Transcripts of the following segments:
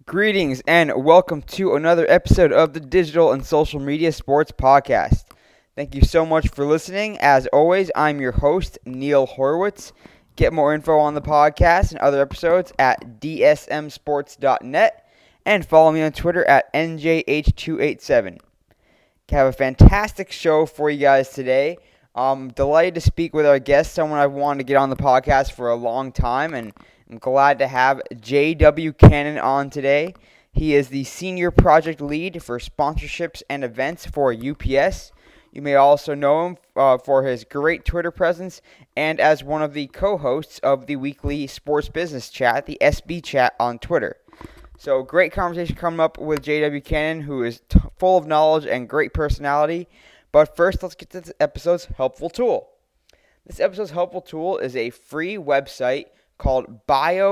Greetings and welcome to another episode of the Digital and Social Media Sports Podcast. Thank you so much for listening. As always, I'm your host, Neil Horowitz. Get more info on the podcast and other episodes at dsmsports.net and follow me on Twitter at NJH287. Have a fantastic show for you guys today. I'm delighted to speak with our guest, someone I've wanted to get on the podcast for a long time, and I'm glad to have J.W. Cannon on today. He is the Senior Project Lead for Sponsorships and Events for UPS. You may also know him for his great Twitter presence and as one of the co-hosts of the weekly Sports Business Chat, the SB Chat on Twitter. So great conversation coming up with J.W. Cannon, who is full of knowledge and great personality. But first, let's get to this episode's helpful tool. This episode's helpful tool is a free website called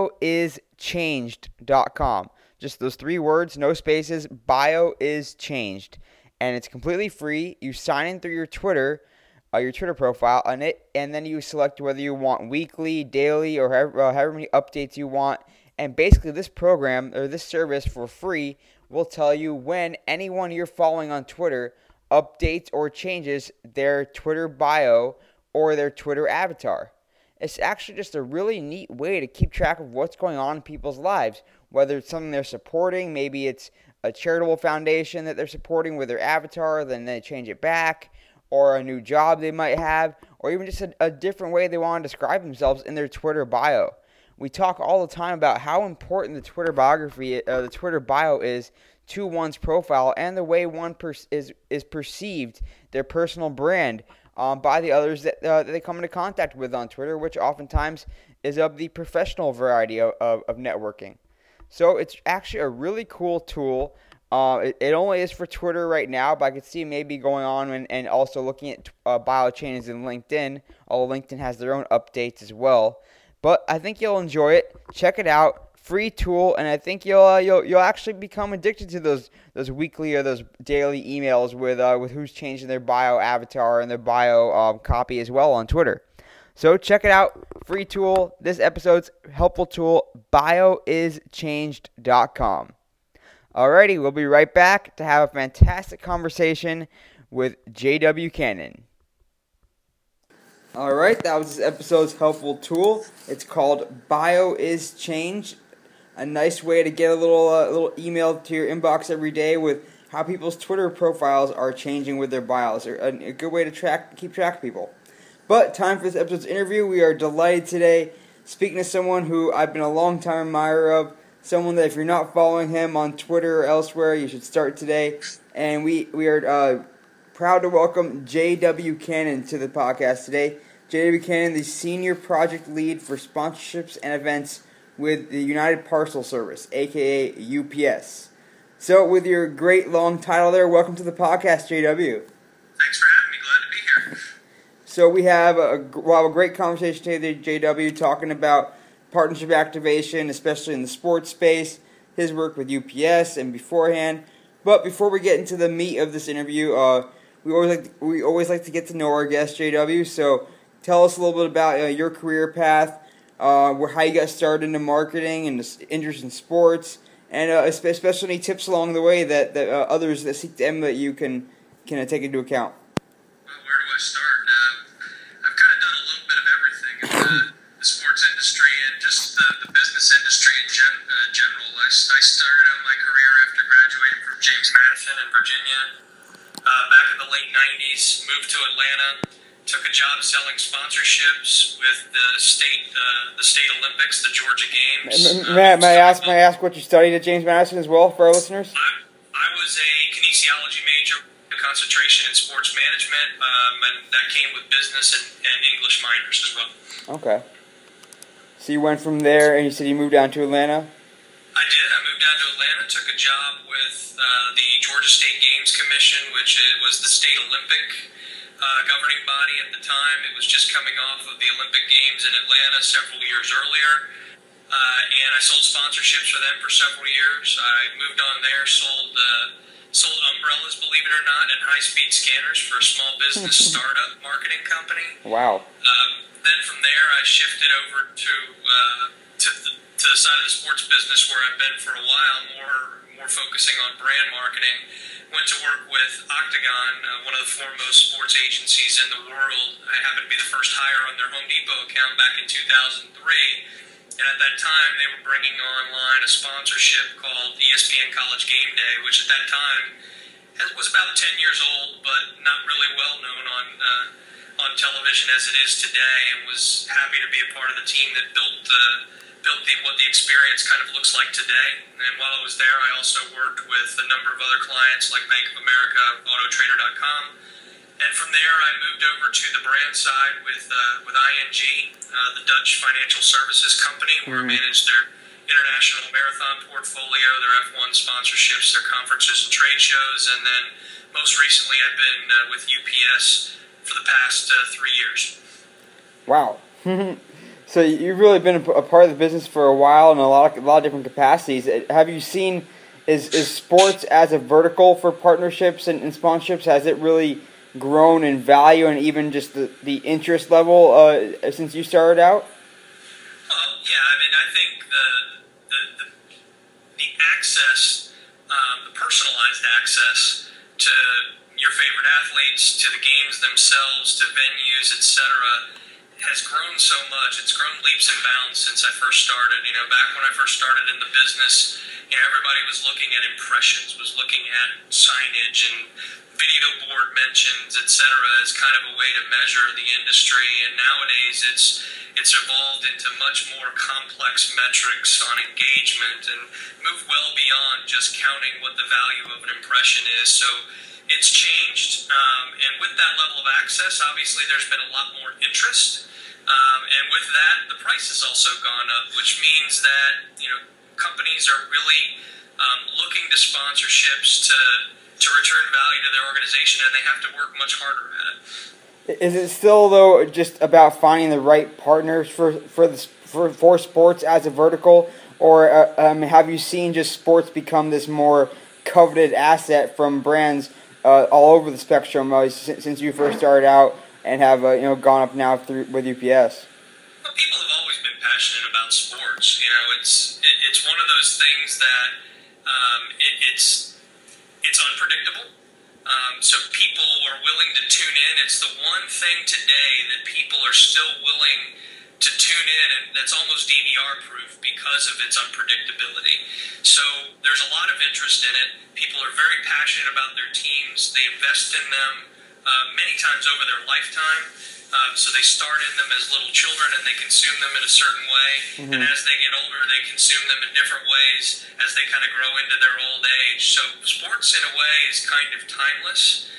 bioischanged.com. Just those three words, no spaces, bio is changed. And it's completely free. You sign in through your Twitter profile on it, and then you select whether you want weekly, daily, or however many updates you want. And basically this program, or this service for free, will tell you when anyone you're following on Twitter updates or changes their Twitter bio or their Twitter avatar. It's actually just a really neat way to keep track of what's going on in people's lives, whether it's something they're supporting, maybe it's a charitable foundation that they're supporting with their avatar, then they change it back, or a new job they might have, or even just a different way they want to describe themselves in their Twitter bio. We talk all the time about how important the Twitter the Twitter bio is to one's profile and the way one is perceived, their personal brand, by the others that they come into contact with on Twitter, which oftentimes is of the professional variety of networking. So it's actually a really cool tool. It only is for Twitter right now, but I could see maybe going on and also looking at bio changes in LinkedIn, although LinkedIn has their own updates as well. But I think you'll enjoy it. Check it out. Free tool, and I think you'll actually become addicted to those weekly or those daily emails with who's changing their bio avatar and their bio copy as well on Twitter. So check it out. Free tool. This episode's helpful tool, bioischanged.com. Alrighty, we'll be right back to have a fantastic conversation with J.W. Cannon. Alright, that was this episode's helpful tool. It's called bioischanged. A nice way to get a little email to your inbox every day with how people's Twitter profiles are changing with their bios. A good way to keep track of people. But time for this episode's interview. We are delighted today speaking to someone who I've been a long time admirer of. Someone that if you're not following him on Twitter or elsewhere, you should start today. And we are proud to welcome J.W. Cannon to the podcast today. J.W. Cannon, the Senior Project Lead for Sponsorships and Events with the United Parcel Service, a.k.a. UPS. So with your great long title there, welcome to the podcast, J.W. Thanks for having me. Glad to be here. So we'll have a great conversation today, J.W., talking about partnership activation, especially in the sports space, his work with UPS and beforehand. But before we get into the meat of this interview, we always like to get to know our guest, J.W., so tell us a little bit about your career path, how you got started into marketing and interest in sports, and especially any tips along the way that others that seek to emulate you can take into account. Well, where do I start? I've kind of done a little bit of everything in the sports industry and just the business industry in general. I started out my career after graduating from James Madison in Virginia back in the late 90s, moved to Atlanta. Took a job selling sponsorships with the state Olympics, the Georgia Games. May I ask what you studied at James Madison as well for our listeners? I was a kinesiology major, a concentration in sports management, and that came with business and English minors as well. Okay. So you went from there, and you said you moved down to Atlanta? I did. I moved down to Atlanta, took a job with the Georgia State Games Commission, which was the state Olympic governing body at the time. It was just coming off of the Olympic Games in Atlanta several years earlier, and I sold sponsorships for them for several years. I moved on there, sold umbrellas, believe it or not, and high-speed scanners for a small business startup marketing company. Wow. Then from there, I shifted over to to the side of the sports business where I've been for a while, more focusing on brand marketing. Went to work with Octagon, one of the foremost sports agencies in the world. I happened to be the first hire on their Home Depot account back in 2003. And at that time, they were bringing online a sponsorship called ESPN College Game Day, which at that time was about 10 years old, but not really well known on television as it is today, and was happy to be a part of the team that built what the experience kind of looks like today. And while I was there, I also worked with a number of other clients like Bank of America, Autotrader.com. And from there, I moved over to the brand side with ING, the Dutch financial services company, where I managed their international marathon portfolio, their F1 sponsorships, their conferences and trade shows. And then most recently, I've been with UPS for the past 3 years. Wow. So you've really been a part of the business for a while in a lot of different capacities. Have you seen, is sports as a vertical for partnerships and sponsorships, has it really grown in value and even just the interest level since you started out? Well, yeah, I mean, I think the access, the personalized access to your favorite athletes, to the games themselves, to venues, etc., has grown so much. It's grown leaps and bounds since I first started. You know, back when I first started in the business, everybody was looking at impressions, was looking at signage and video board mentions, etc., as kind of a way to measure the industry. And nowadays, it's evolved into much more complex metrics on engagement and moved well beyond just counting what the value of an impression is. So it's changed, and with that level of access, obviously there's been a lot more interest, and with that, the price has also gone up, which means that companies are really looking to sponsorships to return value to their organization, and they have to work much harder at it. Is it still though just about finding the right partners for sports as a vertical, or have you seen just sports become this more coveted asset from brands all over the spectrum since you first started out and have gone up now with UPS? Well, people have always been passionate about sports. It's one of those things that it's unpredictable. So people are willing to tune in. It's the one thing today that people are still willing to tune in, and that's almost DVR proof because of its unpredictability. So there's a lot of interest in it. People are very passionate about their teams. They invest in them many times over their lifetime. So they start in them as little children and they consume them in a certain way. Mm-hmm. And as they get older, they consume them in different ways as they kind of grow into their old age. So sports in a way is kind of timeless.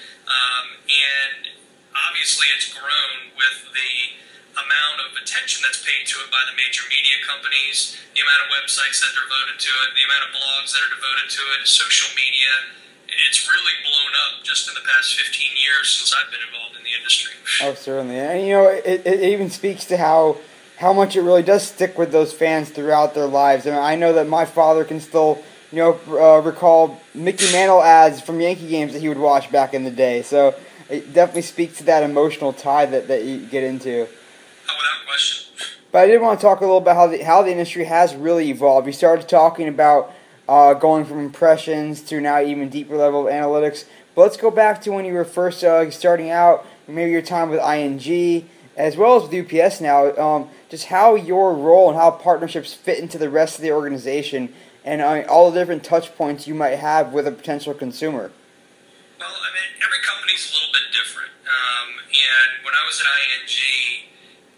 And obviously it's grown with the amount of attention that's paid to it by the major media companies, the amount of websites that are devoted to it, the amount of blogs that are devoted to it, social media. It's really blown up just in the past 15 years since I've been involved in the industry. Oh, certainly. And, it even speaks to how much it really does stick with those fans throughout their lives. I mean, I know that my father can still, recall Mickey Mantle ads from Yankee games that he would watch back in the day. So it definitely speaks to that emotional tie that you get into. Oh, without question. But I did want to talk a little about how the industry has really evolved. You started talking about going from impressions to now even deeper level of analytics. But let's go back to when you were first starting out, maybe your time with ING, as well as with UPS now, just how your role and how partnerships fit into the rest of the organization and all the different touch points you might have with a potential consumer. Well, I mean, every company's a little bit different. And when I was at ING,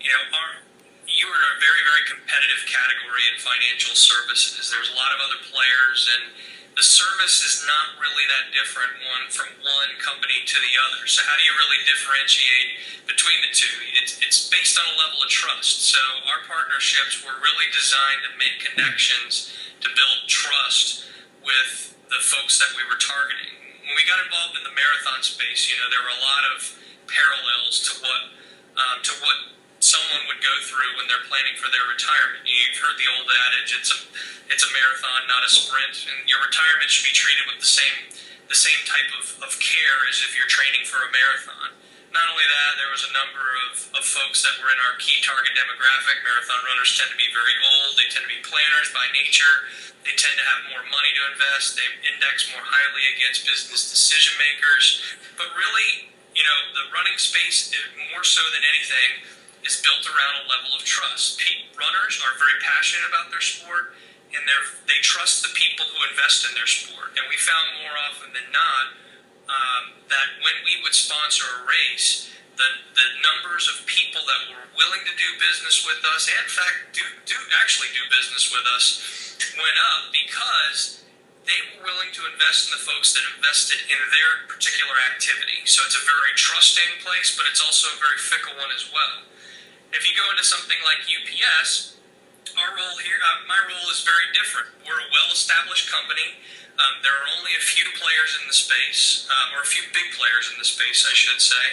you were a very, very competitive category in financial services. There's a lot of other players, and the service is not really that different from one company to the other. So how do you really differentiate between the two? It's based on a level of trust. So our partnerships were really designed to make connections to build trust with the folks that we were targeting. When we got involved in the marathon space, there were a lot of parallels to what someone would go through when they're planning for their retirement. You've heard the old adage, it's a marathon, not a sprint, and your retirement should be treated with the same type of care as if you're training for a marathon. Not only that, there was a number of folks that were in our key target demographic. Marathon runners tend to be very old. They tend to be planners by nature. They tend to have more money to invest. They index more highly against business decision makers. But really, the running space, more so than anything, is built around a level of trust. Runners are very passionate about their sport, and they trust the people who invest in their sport. And we found more often than not that when we would sponsor a race, the numbers of people that were willing to do business with us, and in fact do actually do business with us, went up because they were willing to invest in the folks that invested in their particular activity. So it's a very trusting place, but it's also a very fickle one as well. If you go into something like UPS, our role here, my role is very different. We're a well-established company. There are only a few players in the space, or a few big players in the space, I should say.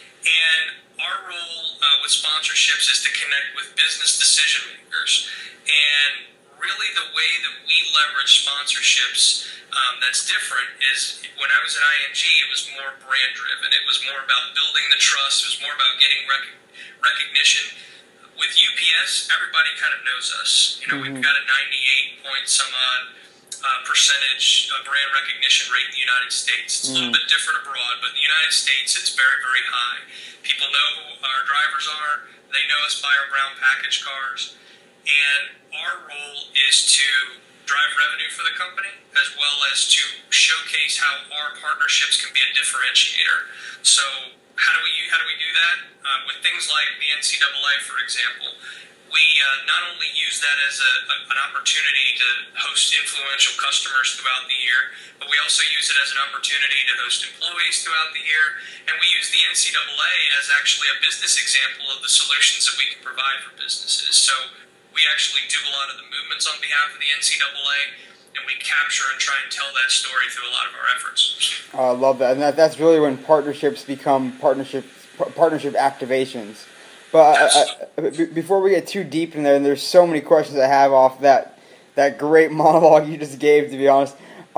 And our role with sponsorships is to connect with business decision makers. And really the way that we leverage sponsorships that's different is when I was at ING, it was more brand-driven. It was more about building the trust. It was more about getting recognition. With UPS, everybody kind of knows us. We've got a 98 point some odd percentage brand recognition rate in the United States. It's a little bit different abroad, but in the United States, it's very, very high. People know who our drivers are. They know us by our brown package cars. And our role is to drive revenue for the company, as well as to showcase how our partnerships can be a differentiator. So how do we do that? With things like the NCAA, for example, we not only use that as an opportunity to host influential customers throughout the year, but we also use it as an opportunity to host employees throughout the year. And we use the NCAA as actually a business example of the solutions that we can provide for businesses. So we actually do a lot of the movements on behalf of the NCAA, and we capture and try and tell that story through a lot of our efforts. I love that, and that's really when partnerships become partnership activations. But before we get too deep in there, and there's so many questions I have off that great monologue you just gave, to be honest.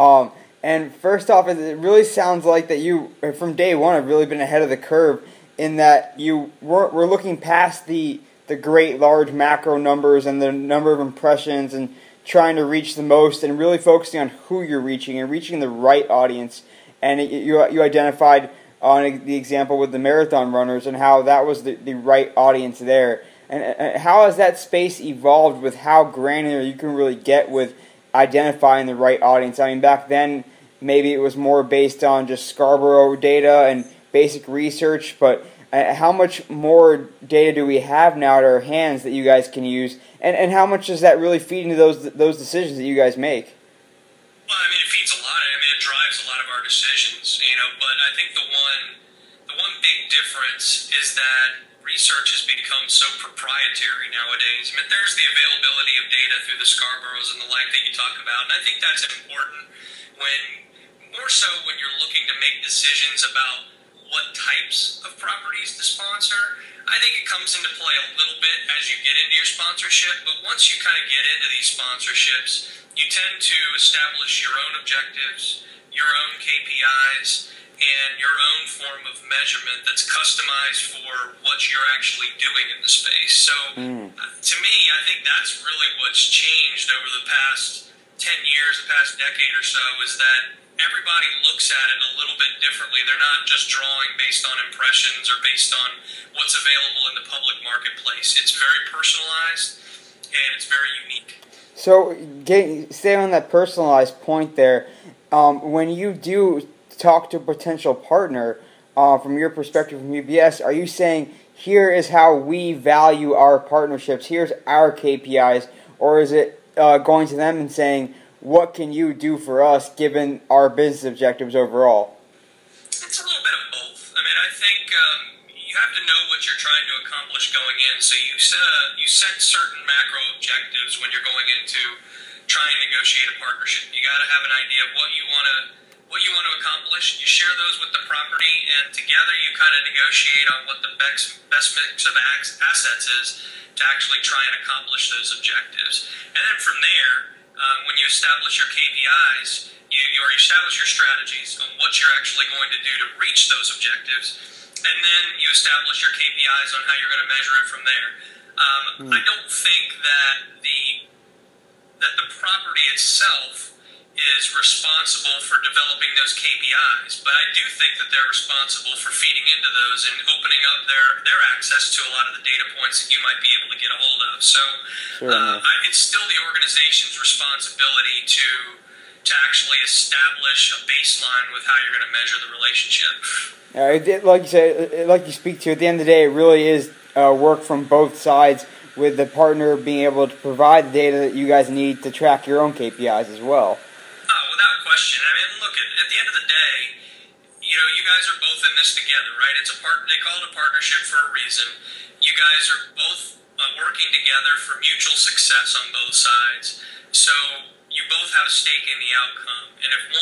And first off, it really sounds like that you, from day one, have really been ahead of the curve in that you were looking past the great large macro numbers and the number of impressions and trying to reach the most and really focusing on who you're reaching and reaching the right audience. And you identified on the example with the marathon runners and how that was the right audience there. And how has that space evolved with how granular you can really get with identifying the right audience? I mean, back then, maybe it was more based on just Scarborough data and basic research, but how much more data do we have now at our hands that you guys can use, and how much does that really feed into those decisions that you guys make? Well, I mean, it feeds a lot. I mean, it drives a lot of our decisions, but I think the one big difference is that research has become so proprietary nowadays. I mean, there's the availability of data through the Scarboroughs and the like that you talk about, and I think that's important more so when you're looking to make decisions about what types of properties to sponsor. I think it comes into play a little bit as you get into your sponsorship, but once you kind of get into these sponsorships, you tend to establish your own objectives, your own KPIs, and your own form of measurement that's customized for what you're actually doing in the space. So to me, I think that's really what's changed over the past 10 years, the past decade or so, is that everybody looks at it a little bit differently. They're not just drawing based on impressions or based on what's available in the public marketplace. It's very personalized and it's very unique. So, stay on that personalized point there. When you do talk to a potential partner, from your perspective from UBS, are you saying, here is how we value our partnerships, here's our KPIs, or is it going to them and saying, what can you do for us given our business objectives overall? It's a little bit of both. I mean, I think you have to know what you're trying to accomplish going in. So you set certain macro objectives when you're going into trying to negotiate a partnership. You got to have an idea of what you want to accomplish. You share those with the property, and together you kind of negotiate on what the best mix of assets is to actually try and accomplish those objectives. And then from there, when you establish your KPIs, you establish your strategies on what you're actually going to do to reach those objectives, and then you establish your KPIs on how you're going to measure it from there. I don't think that the property itself is responsible for developing those KPIs, but I do think that they're responsible for feeding into those and opening up their access to a lot of the data points that you might be able to get a hold of. So it's still the organization's responsibility to actually establish a baseline with how you're going to measure the relationship. Like you said, like you speak to, at the end of the day, it really is work from both sides, with the partner being able to provide the data that you guys need to track your own KPIs as well. Oh, without question. I mean, look, at the end of the day, you guys are both in this together, right? They call it a partnership for a reason. You guys are both working together for mutual success on both sides. So you both have a stake in the outcome. And if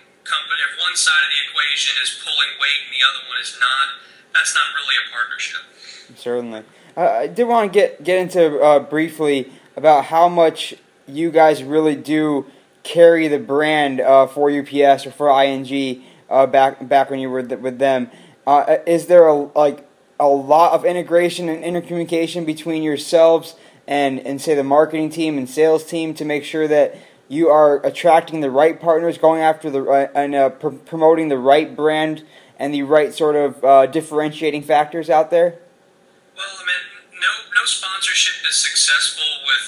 one side of the equation is pulling weight and the other one is not, that's not really a partnership. Certainly. I did want to get into briefly about how much you guys really do carry the brand for UPS or for ING back when you were with them. Is there a lot of integration and intercommunication between yourselves and say the marketing team and sales team to make sure that you are attracting the right partners, going after promoting the right brand and the right sort of differentiating factors out there? Well, I mean, no sponsorship is successful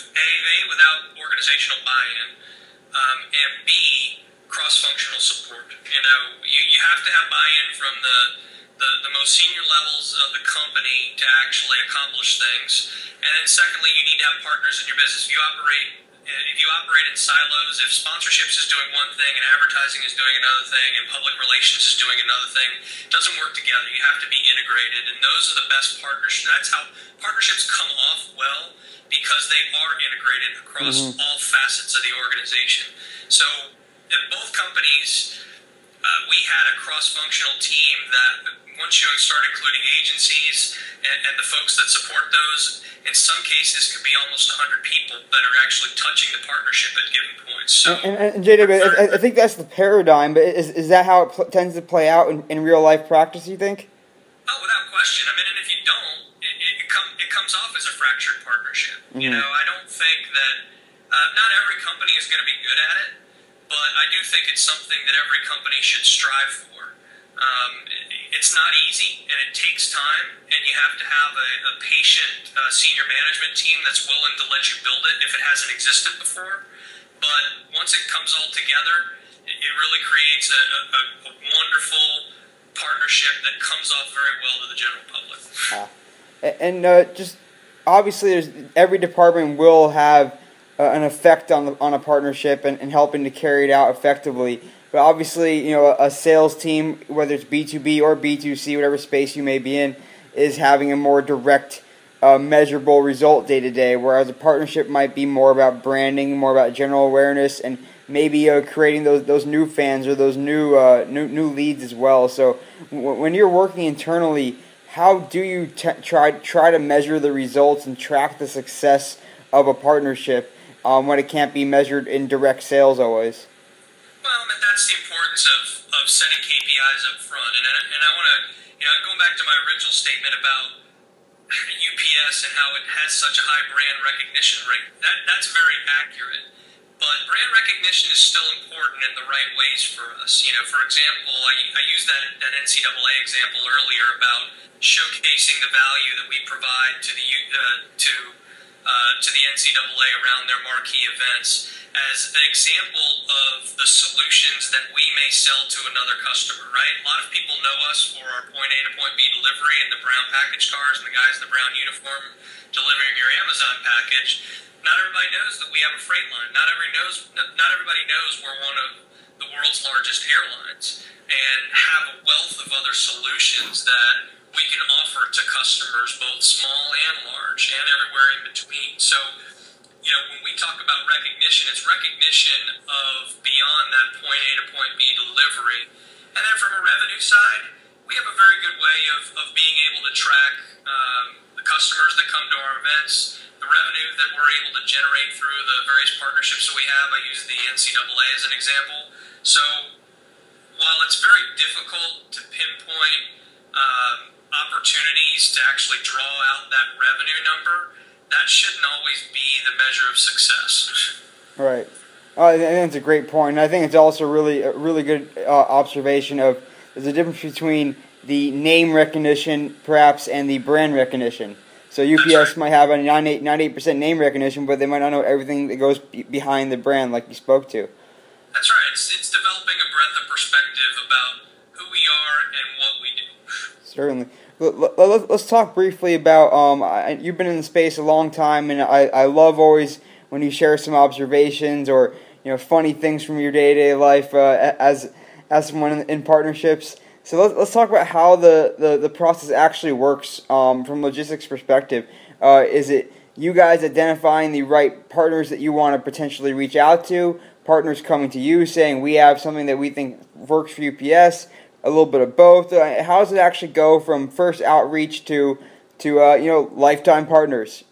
without organizational buy-in, and B, cross-functional support. You have to have buy-in from the most senior levels of the company to actually accomplish things, and then secondly, you need to have partners in your business. If you operate in silos, if sponsorships is doing one thing and advertising is doing another thing and public relations is doing another thing, it doesn't work together. You have to be integrated, and those are the best partnerships. That's how partnerships come off well, because they are integrated across all facets of the organization. So at both companies, we had a cross-functional team that once you start including agencies and the folks that support those, in some cases could be almost 100 people that are actually touching the partnership at given points. So, and JW, I think that's the paradigm, but is that how it tends to play out in real-life practice, you think? Oh, without question. I mean, and if you don't, it comes off as a fractured partnership. I don't think that not every company is going to be good at it, but I do think it's something that every company should strive for. It's not easy, and it takes time, and you have to have a patient senior management team that's willing to let you build it if it hasn't existed before. But once it comes all together, it really creates a wonderful partnership that comes off very well to the general public. And just obviously, every department will have an effect on a partnership and helping to carry it out effectively. But obviously, a sales team, whether it's B2B or B2C, whatever space you may be in, is having a more direct, measurable result day to day, whereas a partnership might be more about branding, more about general awareness, and maybe creating those new fans or those new leads as well. So when you're working internally, how do you try to measure the results and track the success of a partnership when it can't be measured in direct sales always? Well, that's the importance of setting KPIs up front. And I want to, going back to my original statement about UPS and how it has such a high brand recognition rate, that's very accurate. But brand recognition is still important in the right ways for us. For example, I used that NCAA example earlier about showcasing the value that we provide to the NCAA around their marquee events as an example of the solutions that we may sell to another customer, right? A lot of people know us for our point A to point B delivery and the brown package cars and the guys in the brown uniform delivering your Amazon package. Not everybody knows that we have a freight line. Not everybody knows we're one of the world's largest airlines and have a wealth of other solutions that we can offer to customers, both small and large, and everywhere in between. So, when we talk about recognition, it's recognition of beyond that point A to point B delivery. And then from a revenue side, we have a very good way of being able to track the customers that come to our events, the revenue that we're able to generate through the various partnerships that we have. I use the NCAA as an example. So while it's very difficult to pinpoint opportunities to actually draw out that revenue number, that shouldn't always be the measure of success. Right. I think that's a great point. And I think it's also a really good observation of there's a difference between the name recognition, perhaps, and the brand recognition. So UPS might have a 98% name recognition, but they might not know everything that goes behind the brand, like you spoke to. That's right. It's developing a breadth of perspective about who we are and what we do. Certainly. Let's talk briefly about, you've been in the space a long time, and I love always when you share some observations or funny things from your day-to-day life as someone in partnerships. So let's talk about how the process actually works from a logistics perspective. Is it you guys identifying the right partners that you want to potentially reach out to, partners coming to you saying we have something that we think works for UPS, a little bit of both? How does it actually go from first outreach to lifetime partners?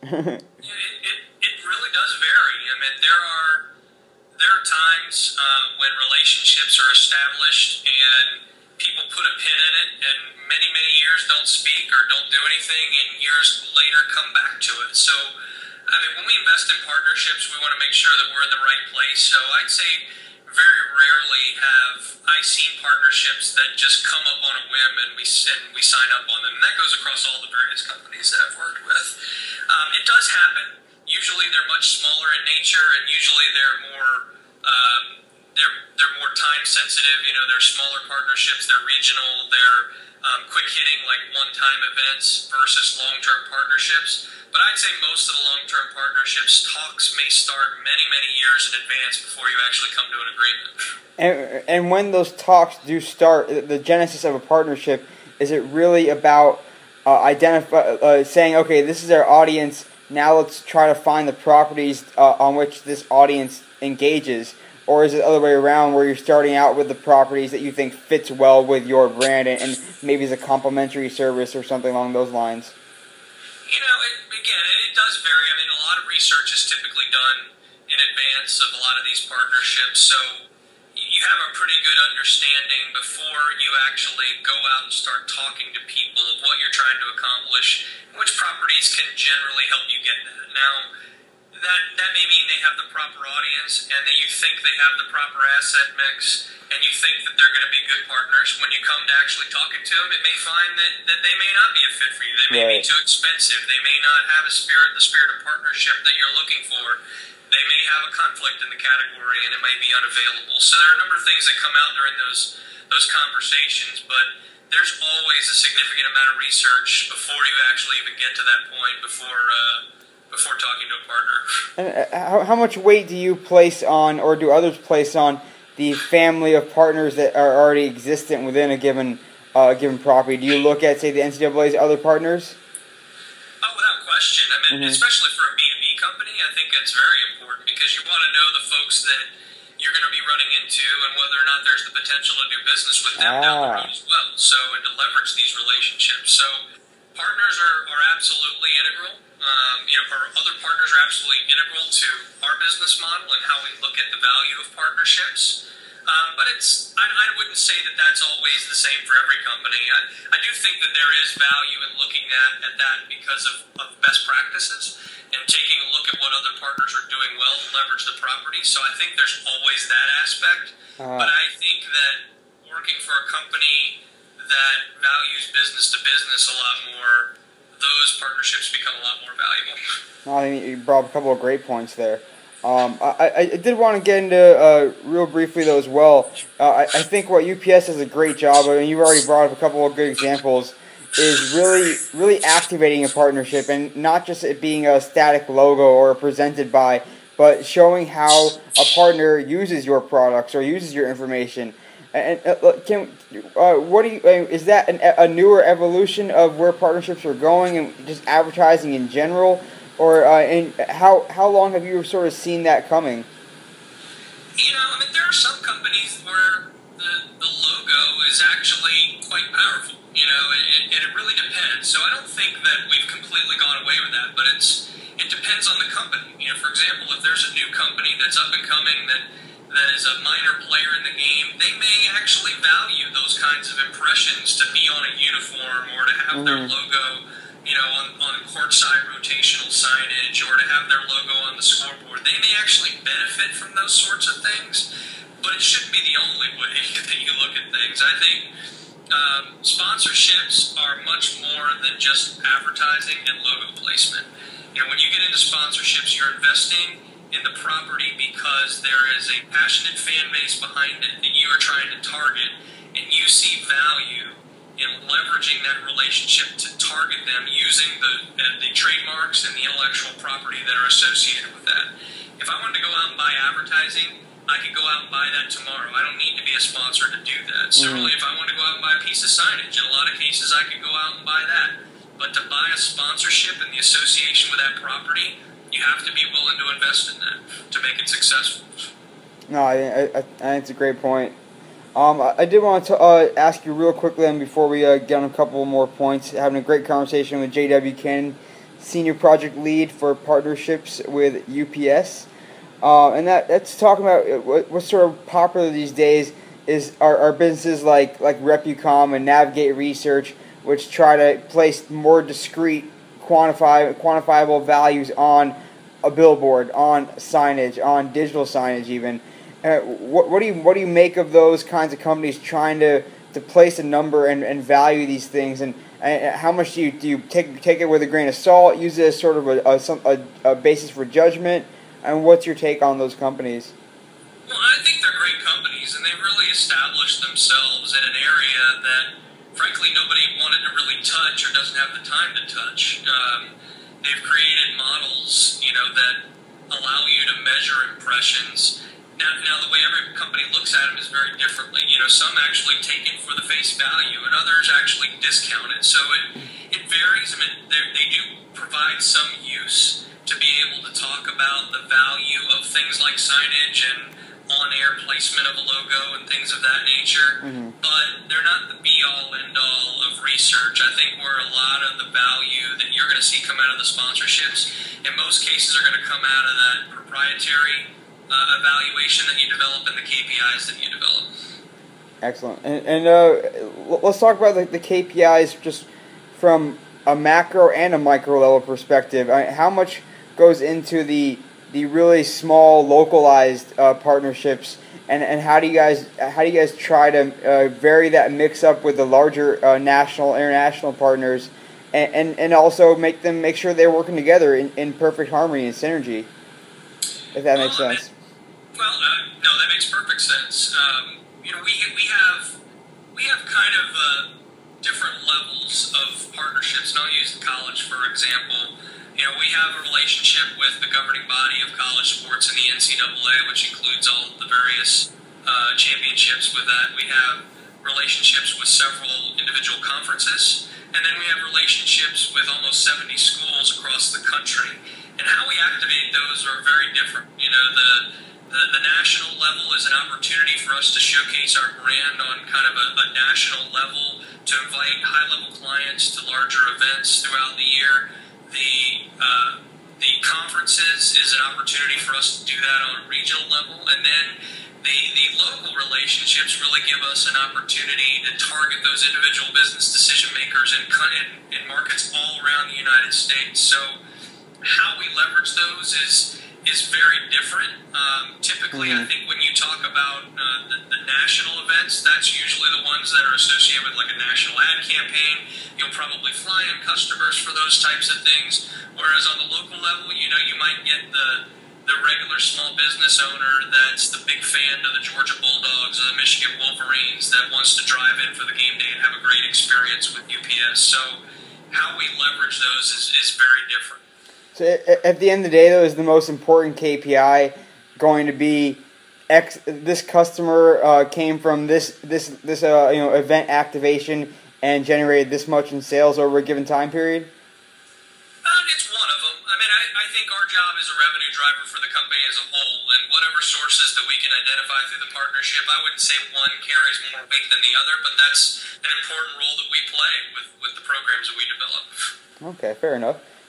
It really does vary. I mean, there are times when relationships are established and people put a pin in it, and many years don't speak or don't do anything, and years later come back to it. So, I mean, when we invest in partnerships, we want to make sure that we're in the right place. So I'd say very rarely have I seen partnerships that just come up on a whim and we sign up on them. And that goes across all the various companies that I've worked with. It does happen. Usually they're much smaller in nature, and usually they're more they're more time sensitive. They're smaller partnerships. They're regional. They're quick hitting, like one-time events versus long-term partnerships. But I'd say most of the long-term partnerships talks may start many years in advance before you actually come to an agreement. And when those talks do start, the genesis of a partnership, is it really about saying, okay, this is our audience, now let's try to find the properties on which this audience engages? Or is it the other way around, where you're starting out with the properties that you think fits well with your brand and maybe is a complimentary service or something along those lines? It does vary. I mean, a lot of research is typically done in advance of a lot of these partnerships, so you have a pretty good understanding before you actually go out and start talking to people of what you're trying to accomplish, which properties can generally help you get that. Now, that may mean they have the proper audience and that you think they have the proper asset mix and you think that they're going to be good partners. When you come to actually talking to them, it may find that they may not be a fit for you. They may be too expensive. They may not have the spirit of partnership that you're looking for. They may have a conflict in the category and it might be unavailable. So there are a number of things that come out during those conversations, but there's always a significant amount of research before you actually even get to that point, before talking to a partner. And how much weight do you place on, or do others place on, the family of partners that are already existent within a given property? Do you look at, say, the NCAA's other partners? Oh, without question. I mean, especially for a B2B company, I think it's very important because you want to know the folks that you're going to be running into and whether or not there's the potential to do business with them down the road as well. So, and to leverage these relationships. So, partners are absolutely integral. Our other partners are absolutely integral to our business model and how we look at the value of partnerships. But I wouldn't say that that's always the same for every company. I do think that there is value in looking at that because of best practices and taking a look at what other partners are doing well to leverage the property. So I think there's always that aspect. But I think that working for a company that values business to business a lot more, those partnerships become a lot more valuable. I think you brought up a couple of great points there. I did want to get into real briefly though as well. I think what UPS does a great job of, and you've already brought up a couple of good examples, is really activating a partnership and not just it being a static logo or presented by, but showing how a partner uses your products or uses your information. And what do you? Is that a newer evolution of where partnerships are going and just advertising in general, or and how long have you sort of seen that coming? There are some companies where the logo is actually quite powerful. And it really depends. So I don't think that we've completely gone away with that, but it's it depends on the company. For example, if there's a new company that's up and coming that is a minor player in the game, they may actually value those kinds of impressions to be on a uniform or to have their logo, on courtside rotational signage or to have their logo on the scoreboard. They may actually benefit from those sorts of things, but it shouldn't be the only way that you look at things. I think sponsorships are much more than just advertising and logo placement. When you get into sponsorships, you're investing in the property because there is a passionate fan base behind it that you are trying to target, and you see value in leveraging that relationship to target them using the trademarks and the intellectual property that are associated with that. If I wanted to go out and buy advertising, I could go out and buy that tomorrow. I don't need to be a sponsor to do that. Similarly, if I wanted to go out and buy a piece of signage, in a lot of cases I could go out and buy that. But to buy a sponsorship and the association with that property, you have to be willing to invest in that to make it successful. No, I think it's a great point. I did want to ask you real quickly then before we get on a couple more points. Having a great conversation with J.W. Cannon, Senior Project Lead for Partnerships with UPS. And that's talking about what's sort of popular these days is our businesses like Repucom and Navigate Research, which try to place more discrete, quantifiable values on a billboard, on signage, on digital signage even. What do you make of those kinds of companies trying to place a number and value these things, and how much do you take it with a grain of salt, use it as sort of a basis for judgment, and what's your take on those companies? Well, I think they're great companies, and they've really established themselves in an area that, frankly, nobody wanted to really touch or doesn't have the time to touch. They've created models, that allow you to measure impressions. Now, the way every company looks at them is very differently. Some actually take it for the face value, and others actually discount it. So it varies. I mean, they do provide some use to be able to talk about the value of things like signage and on-air placement of a logo and things of that nature, but they're not the be-all, end-all of research. I think where a lot of the value that you're going to see come out of the sponsorships, in most cases, are going to come out of that proprietary evaluation that you develop and the KPIs that you develop. Excellent. And let's talk about the KPIs just from a macro and a micro level perspective. How much goes into the really small localized partnerships, and how do you guys try to vary that mix up with the larger national, international partners, and also make sure they're working together in perfect harmony and synergy, if that makes sense. No, that makes perfect sense. We have kind of different levels of partnerships, and I'll use the college for example. We have a relationship with the governing body of college sports in the NCAA, which includes all of the various championships with that. We have relationships with several individual conferences, and then we have relationships with almost 70 schools across the country. And how we activate those are very different. The national level is an opportunity for us to showcase our brand on kind of a national level, to invite high-level clients to larger events throughout the year. The conferences is an opportunity for us to do that on a regional level, and then the local relationships really give us an opportunity to target those individual business decision makers in markets all around the United States. So how we leverage those is very different. Typically, I think when you talk about the national events, that's usually the ones that are associated with like a national ad campaign. You'll probably fly in customers for those types of things. Whereas on the local level, you might get the regular small business owner that's the big fan of the Georgia Bulldogs or the Michigan Wolverines that wants to drive in for the game day and have a great experience with UPS. So how we leverage those is very different. So at the end of the day, though, is the most important KPI going to be this customer came from this event activation and generated this much in sales over a given time period? It's one of them. I mean, I think our job is a revenue driver for the company as a whole, and whatever sources that we can identify through the partnership, I wouldn't say one carries more weight than the other, but that's an important role that we play with the programs that we develop. Okay, fair enough.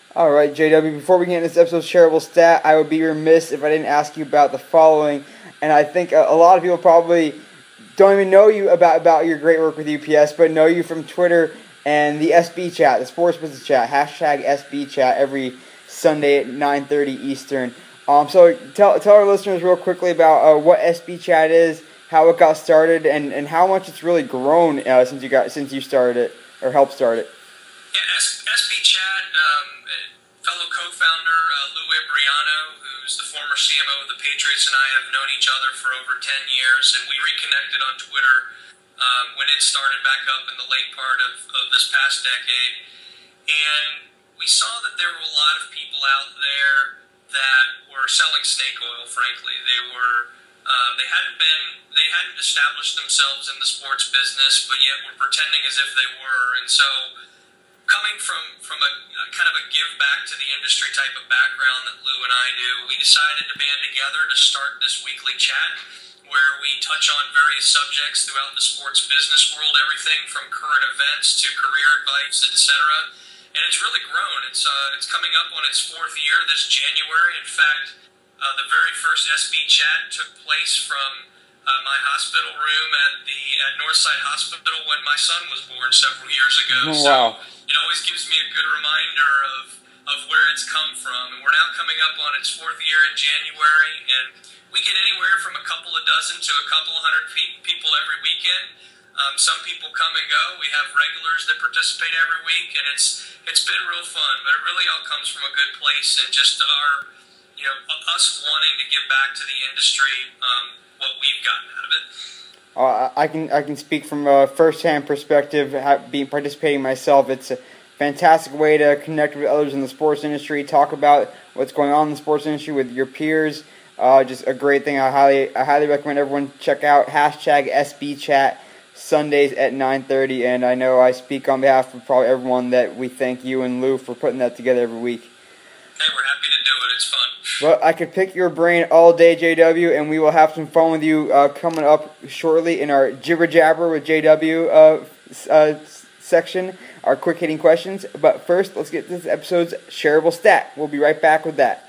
All right, JW, before we get into this episode's shareable stat, I would be remiss if I didn't ask you about the following. And I think a lot of people probably don't even know you about your great work with UPS, but know you from Twitter and the SB chat, the Sports Business Chat, hashtag SB chat every Sunday at 9:30 Eastern. So tell our listeners real quickly about what SB chat is, how it got started, and how much it's really grown since you started it or helped start it. Yeah, SB chat, fellow co-founder Lou Ibriano, who's the former CMO of the Patriots, and I have known each other for over 10 years, and we reconnected on Twitter when it started back up in the late part of this past decade. And we saw that there were a lot of people out there that were selling snake oil, frankly. They hadn't established themselves in the sports business, but yet were pretending as if they were. And so, coming from a kind of a give back to the industry type of background that Lou and I do, we decided to band together to start this weekly chat where we touch on various subjects throughout the sports business world, everything from current events to career advice, etc. And it's really grown. It's coming up on its 4th year this January. In fact, the very first SB chat took place from my hospital room at Northside Hospital when my son was born several years ago. Oh, wow. So it always gives me a good reminder of where it's come from. And we're now coming up on its 4th year in January, and we get anywhere from a couple of dozen to a couple of hundred people every weekend. Some people come and go. We have regulars that participate every week, and it's been real fun. But it really all comes from a good place, and just us wanting to give back to the industry what we've gotten out of it. I can speak from a first-hand perspective, participating myself. It's a fantastic way to connect with others in the sports industry, talk about what's going on in the sports industry with your peers. Just a great thing. I highly recommend everyone check out hashtag SB chat Sundays at 9:30. And I know I speak on behalf of probably everyone that we thank you and Lou for putting that together every week. Hey, we're happy to do it. It's fun. Well, I could pick your brain all day, JW, and we will have some fun with you coming up shortly in our Jibber Jabber with JW section, our quick hitting questions. But first, let's get this episode's shareable stat. We'll be right back with that.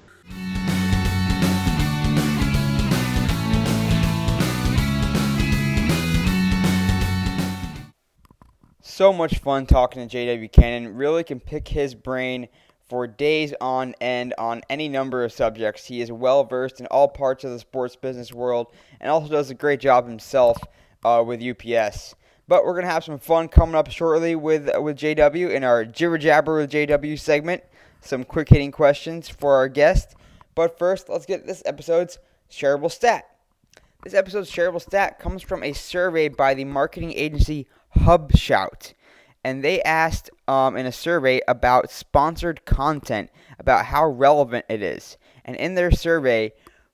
So much fun talking to J.W. Cannon. Really can pick his brain for days on end on any number of subjects. He is well versed in all parts of the sports business world and also does a great job himself with UPS. But we're going to have some fun coming up shortly with JW in our Jibber Jabber with JW segment. Some quick hitting questions for our guest. But first, let's get this episode's shareable stat. This episode's shareable stat comes from a survey by the marketing agency HubShout. And they asked in a survey about sponsored content, about how relevant it is. And in their survey,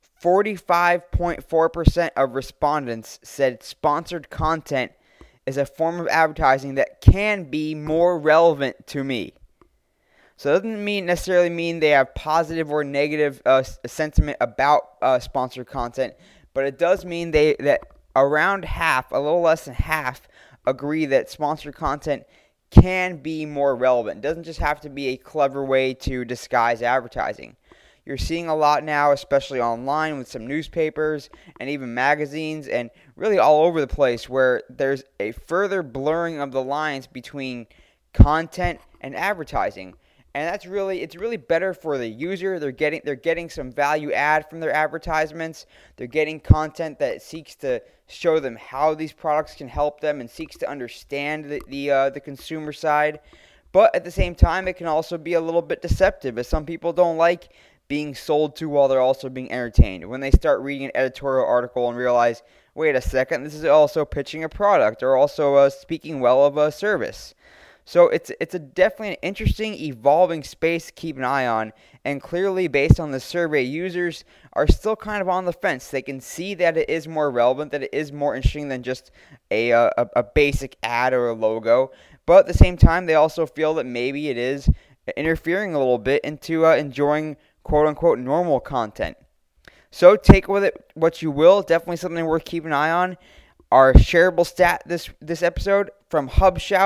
45.4% of respondents said sponsored content is a form of advertising that can be more relevant to me. So it doesn't necessarily mean they have positive or negative sentiment about sponsored content, but it does mean that around half, a little less than half, agree that sponsored content can be more relevant. It doesn't just have to be a clever way to disguise advertising. You're seeing a lot now, especially online with some newspapers and even magazines and really all over the place, where there's a further blurring of the lines between content and advertising. And it's really better for the user. They're getting some value add from their advertisements. They're getting content that seeks to show them how these products can help them and seeks to understand the consumer side. But at the same time, it can also be a little bit deceptive, as some people don't like being sold to while they're also being entertained. When they start reading an editorial article and realize, wait a second, this is also pitching a product or also speaking well of a service. So it's definitely an interesting, evolving space to keep an eye on. And clearly, based on the survey, users are still kind of on the fence. They can see that it is more relevant, that it is more interesting than just a basic ad or a logo. But at the same time, they also feel that maybe it is interfering a little bit into enjoying quote-unquote normal content. So take with it what you will. Definitely something worth keeping an eye on. Our shareable stat this episode from HubShout,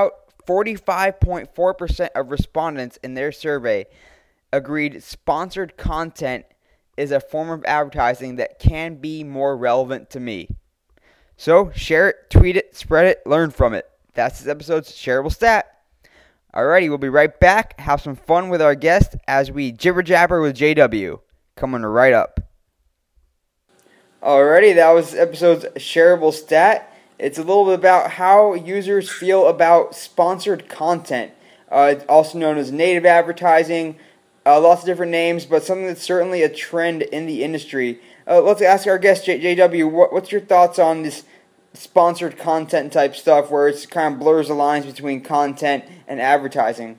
45.4% of respondents in their survey agreed sponsored content is a form of advertising that can be more relevant to me. So share it, tweet it, spread it, learn from it. That's this episode's shareable stat. Alrighty, we'll be right back. Have some fun with our guest as we jibber jabber with JW. Coming right up. Alrighty, that was episode's shareable stat. It's a little bit about how users feel about sponsored content. It's also known as native advertising. Lots of different names, but something that's certainly a trend in the industry. Let's ask our guest, JW, what's your thoughts on this sponsored content type stuff where it kind of blurs the lines between content and advertising?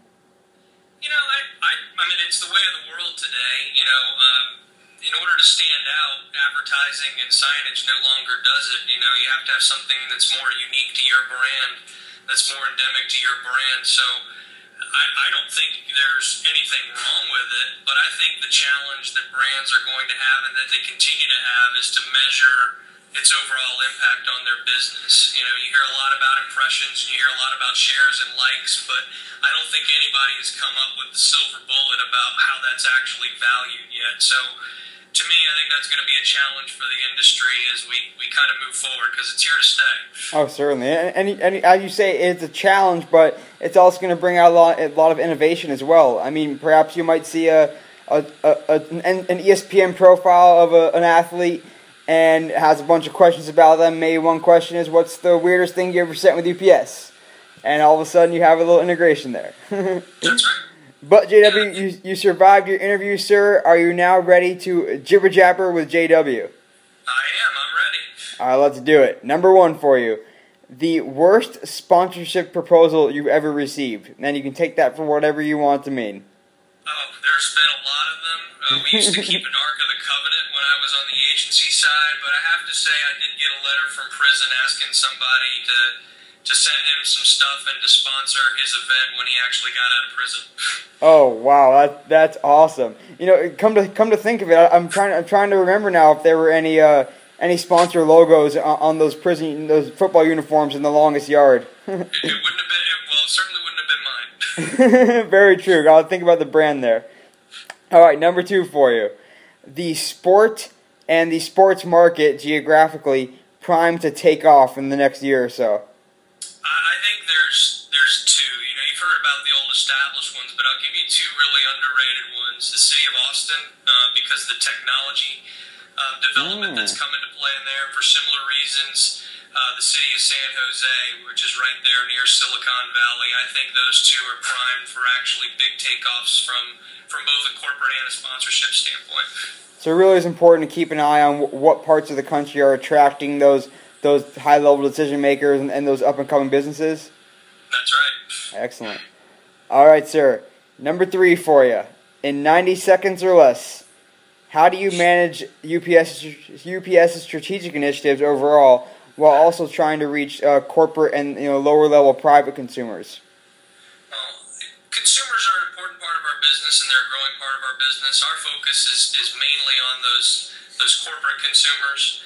I mean, it's the way of the world today. In order to stand out, advertising and signage no longer does it. You have to have something that's more unique to your brand, that's more endemic to your brand. So I don't think there's anything wrong with it, but I think the challenge that brands are going to have and that they continue to have is to measure its overall impact on their business. You hear a lot about impressions and you hear a lot about shares and likes, but I don't think anybody has come up with the silver bullet about how that's actually valued yet. So to me, I think that's going to be a challenge for the industry as we kind of move forward because it's here to stay. Oh, certainly. And as you say, it's a challenge, but it's also going to bring out a lot of innovation as well. I mean, perhaps you might see an ESPN profile of an athlete and has a bunch of questions about them. Maybe one question is, what's the weirdest thing you ever sent with UPS? And all of a sudden you have a little integration there. That's right. But JW, you survived your interview, sir. Are you now ready to jibber jabber with JW? I am. I'm ready. All right, let's do it. Number one for you. The worst sponsorship proposal you've ever received. And then you can take that for whatever you want to mean. Oh, there's been a lot of them. We used to keep an Ark of the Covenant when I was on the agency side, but I have to say I did get a letter from prison asking somebody to send him some stuff and to sponsor his event when he actually got out of prison. Oh wow, that's awesome. Come to think of it, I'm trying to remember now if there were any sponsor logos on those football uniforms in The Longest Yard. It wouldn't have been. Well, it certainly wouldn't have been mine. Very true. Gotta think about the brand there. All right, number two for you. The sport and the sports market geographically primed to take off in the next year or so. I think there's two. You've heard about the old established ones, but I'll give you two really underrated ones. The city of Austin, because of the technology development that's come into play in there. For similar reasons, the city of San Jose, which is right there near Silicon Valley. I think those two are primed for actually big takeoffs from both a corporate and a sponsorship standpoint. So it really is important to keep an eye on what parts of the country are attracting those high-level decision makers and those up-and-coming businesses? That's right. Excellent. All right, sir. Number three for you. In 90 seconds or less, how do you manage UPS's strategic initiatives overall while also trying to reach corporate and lower-level private consumers? Consumers are an important part of our business, and they're a growing part of our business. Our focus is mainly on those corporate consumers.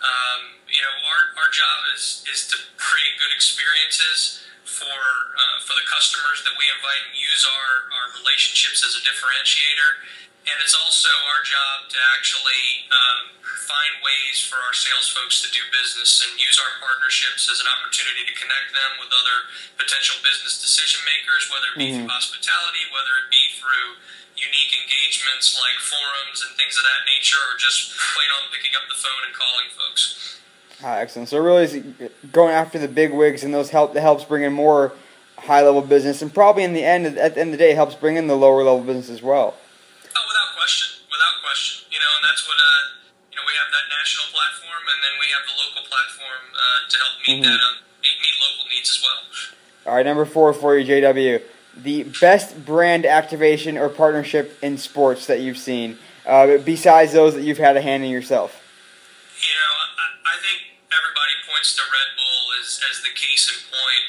Our job is to create good experiences for the customers that we invite and use our relationships as a differentiator. And it's also our job to actually find ways for our sales folks to do business and use our partnerships as an opportunity to connect them with other potential business decision makers, whether it be through hospitality, whether it be through unique engagements like forums and things of that nature, or just plain on picking up the phone and calling folks. Excellent. So really going after the big wigs, and that helps bring in more high-level business, and probably at the end of the day helps bring in the lower-level business as well. Oh, without question. And that's what we have that national platform, and then we have the local platform to help meet meet local needs as well. All right, number four for you, JW. The best brand activation or partnership in sports that you've seen, besides those that you've had a hand in yourself. I think everybody points to Red Bull as the case in point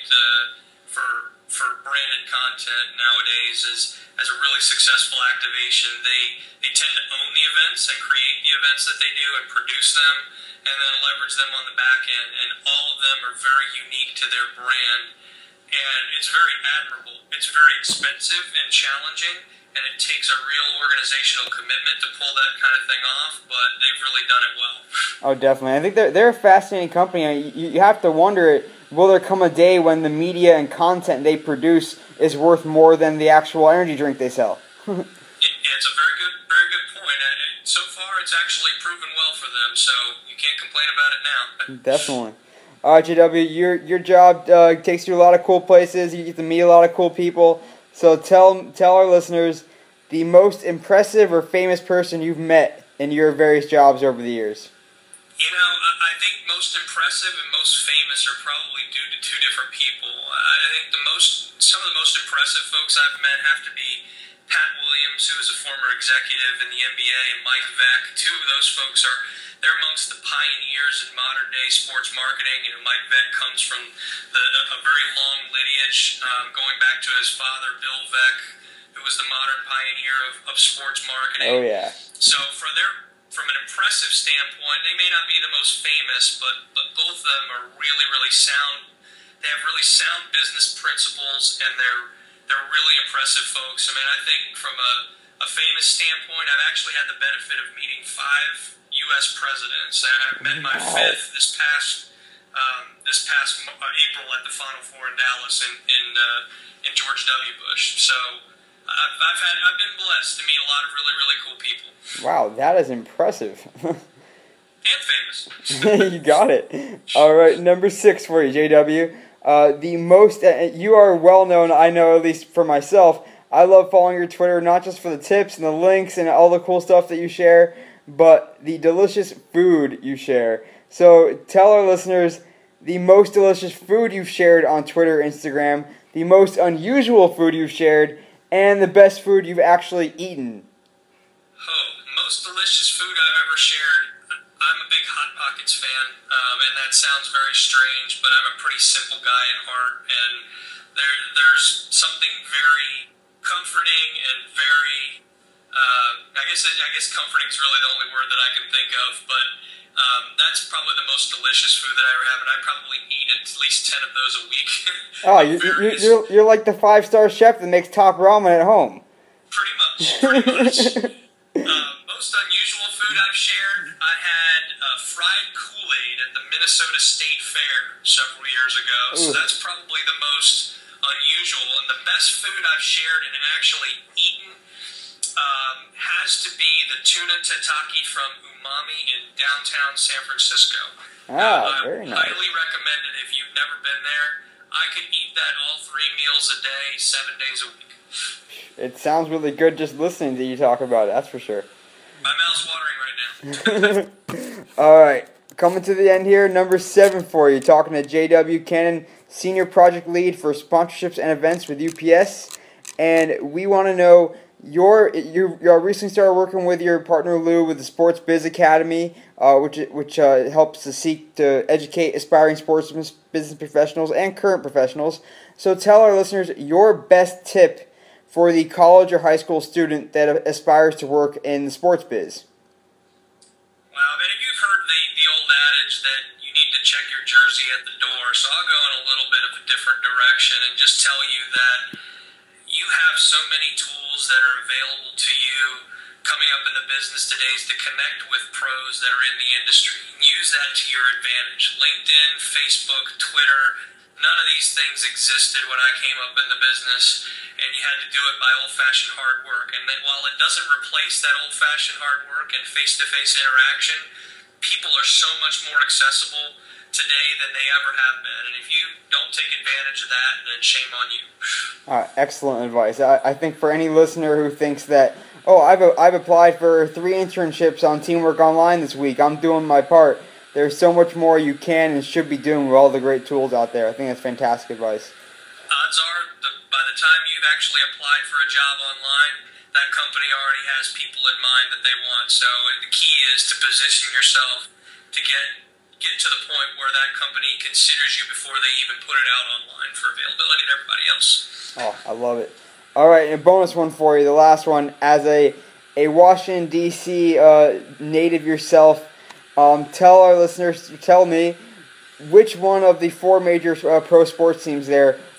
for branded content nowadays as a really successful activation. They tend to own the events and create the events that they do and produce them and then leverage them on the back end. And all of them are very unique to their brand. and it's very admirable. It's very expensive and challenging, and it takes a real organizational commitment to pull that kind of thing off, but they've really done it well. Oh, definitely. I think they're a fascinating company. You have to wonder, will there come a day when the media and content they produce is worth more than the actual energy drink they sell? It's a very good point. And so far, it's actually proven well for them, so you can't complain about it now. Definitely. All right, JW, your job takes you a lot of cool places. You get to meet a lot of cool people. So tell our listeners the most impressive or famous person you've met in your various jobs over the years. You know, I think most impressive and most famous are probably due to two different people. I think some of the most impressive folks I've met have to be Pat Williams, who is a former executive in the NBA, and Mike Veck. Two of those folks they're amongst the pioneers in modern day sports marketing. You know, Mike Veck comes from a very long lineage, going back to his father, Bill Veck, who was the modern pioneer of sports marketing. Oh yeah. So from an impressive standpoint, they may not be the most famous, but both of them are really sound. They have really sound business principles, and they're really impressive folks. I mean, I think from a famous standpoint, I've actually had the benefit of meeting 5 U.S. presidents. I've met my fifth this past April at the Final Four in Dallas in George W. Bush. So I've been blessed to meet a lot of really cool people. Wow, that is impressive. And famous. You got it. All right, number 6 for you, JW. You are well known, I know, at least for myself. I love following your Twitter, not just for the tips and the links and all the cool stuff that you share, but the delicious food you share. So tell our listeners the most delicious food you've shared on Twitter, Instagram, the most unusual food you've shared, and the best food you've actually eaten. Oh, most delicious food I've ever shared. I'm a big Hot Pockets fan, and that sounds very strange, but I'm a pretty simple guy in heart, and there's something very comforting and very, I guess comforting is really the only word that I can think of, but that's probably the most delicious food that I ever have, and I probably eat at least 10 of those a week. Oh, you're like the 5-star chef that makes top ramen at home. Pretty much. Most unusual food I've shared, I had fried Kool-Aid at the Minnesota State Fair several years ago, so that's probably the most unusual. And the best food I've shared and actually eaten has to be the tuna tataki from Umami in downtown San Francisco. Very nice. I highly recommend it if you've never been there. I could eat that all 3 meals a day, 7 days a week. It sounds really good just listening to you talk about it, that's for sure. My mouth's watering right now. All right, coming to the end here, number 7 for you. Talking to J.W. Cannon, Senior Project Lead for Sponsorships and Events with UPS. And we want to know, you recently started working with your partner Lou with the Sports Biz Academy, which helps to seek to educate aspiring sports business professionals and current professionals. So tell our listeners your best tip for the college or high school student that aspires to work in the sports biz. Well, I mean, you've heard the old adage that you need to check your jersey at the door, so I'll go in a little bit of a different direction and just tell you that you have so many tools that are available to you coming up in the business today is to connect with pros that are in the industry and use that to your advantage. LinkedIn, Facebook, Twitter, none of these things existed when I came up in the business, and you had to do it by old-fashioned hard work. And that while it doesn't replace that old-fashioned hard work and face-to-face interaction, people are so much more accessible today than they ever have been. And if you don't take advantage of that, then shame on you. Excellent advice. I think for any listener who thinks that, I've applied for 3 internships on Teamwork Online this week, I'm doing my part. There's so much more you can and should be doing with all the great tools out there. I think that's fantastic advice. Odds are, by the time you've actually applied for a job online, that company already has people in mind that they want. So the key is to position yourself to get to the point where that company considers you before they even put it out online for availability to everybody else. Oh, I love it. All right, and a bonus one for you, the last one. As a Washington, D.C. Native yourself, tell our listeners, tell me, which one of the 4 major pro sports teams there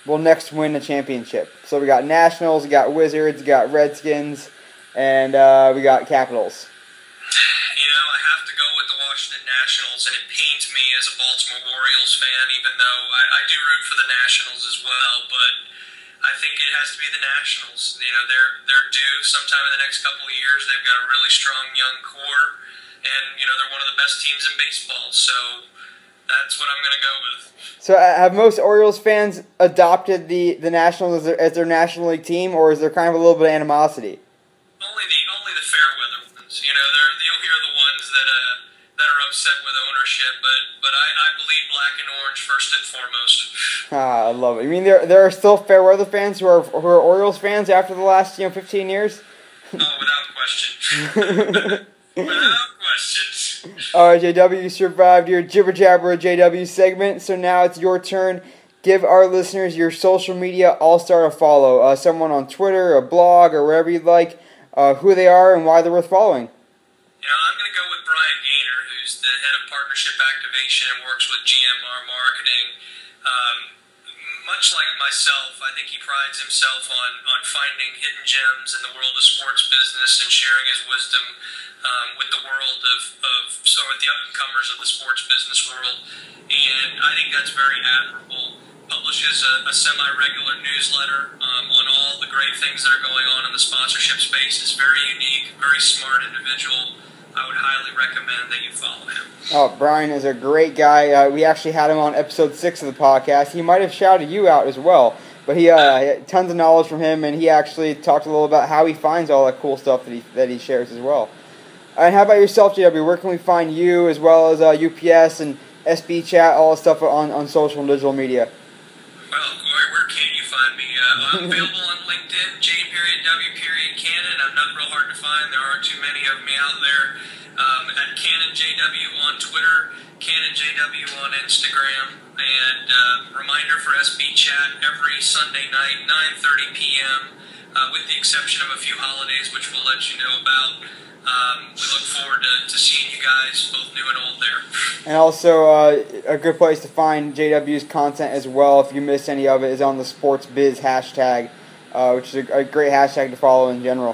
will next win a championship. So we got Nationals, we got Wizards, we got Redskins, and we got Capitals. I have to go with the Washington Nationals, and it pains me as a Baltimore Orioles fan, even though I do root for the Nationals as well, but I think it has to be the Nationals. They're due sometime in the next couple of years. They've got a really strong young core, and, they're one of the best teams in baseball, so that's what I'm going to go with. So have most Orioles fans adopted the Nationals as their National League team, or is there kind of a little bit of animosity? Only the fair weather ones. You'll hear the ones that are upset with ownership, but I believe black and orange first and foremost. I love it. You mean there are still fair weather fans who are Orioles fans after the last 15 years? Oh, without question. Without question. All right, JW, you survived your Jibber Jabber JW segment, so now it's your turn. Give our listeners your social media all-star to follow. Someone on Twitter, a blog, or wherever you'd like, who they are and why they're worth following. I'm going to go with Brian Gaynor, who's the head of partnership activation and works with GMR Marketing. Much like myself, I think he prides himself on finding hidden gems in the world of sports business and sharing his wisdom with the world with the up-and-comers of the sports business world. And I think that's very admirable. Publishes a semi-regular newsletter on all the great things that are going on in the sponsorship space. Is very unique, very smart individual. I would highly recommend that you follow him. Oh, Brian is a great guy. We actually had him on episode 6 of the podcast. He might have shouted you out as well, but he had tons of knowledge from him, and he actually talked a little about how he finds all that cool stuff that he shares as well. And how about yourself, JW? Where can we find you as well as UPS and SB Chat, all the stuff on social and digital media? Well, Corey, where can you find me? I'm available on LinkedIn, J.W.Cannon. I'm not real hard to find. There aren't too many of me out there. At CannonJW on Twitter, CannonJW on Instagram, and reminder for SB Chat every Sunday night, 9:30 p.m., with the exception of a few holidays, which we'll let you know about. We look forward to seeing you guys, both new and old, there. And also, a good place to find JW's content as well, if you miss any of it, is on the SportsBiz hashtag, which is a great hashtag to follow in general.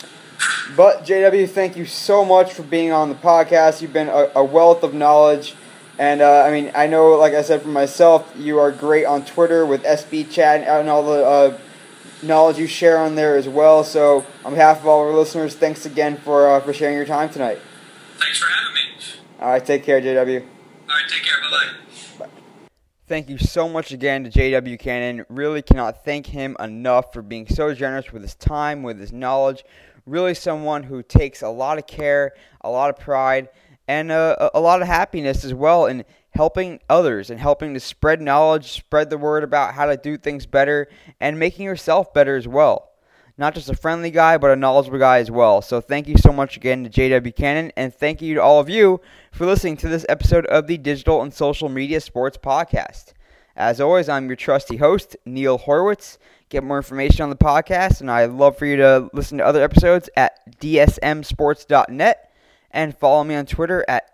But, JW, thank you so much for being on the podcast. You've been a wealth of knowledge. And, I know, like I said for myself, you are great on Twitter with SB Chat and all the knowledge you share on there as well. So, on behalf of all our listeners, thanks again for sharing your time tonight. Thanks for having me. All right, take care, JW. All right, take care. Bye-bye. Bye. Thank you so much again to JW Cannon. Really cannot thank him enough for being so generous with his time, with his knowledge. Really someone who takes a lot of care, a lot of pride, and a lot of happiness as well in helping others and helping to spread knowledge, spread the word about how to do things better, and making yourself better as well. Not just a friendly guy, but a knowledgeable guy as well. So thank you so much again to JW Cannon, and thank you to all of you for listening to this episode of the Digital and Social Media Sports Podcast. As always, I'm your trusty host, Neil Horwitz. Get more information on the podcast, and I'd love for you to listen to other episodes at dsmsports.net and follow me on Twitter at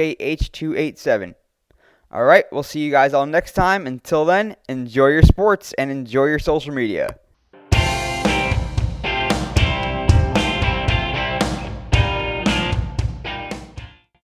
NJH287. All right, we'll see you guys all next time. Until then, enjoy your sports and enjoy your social media.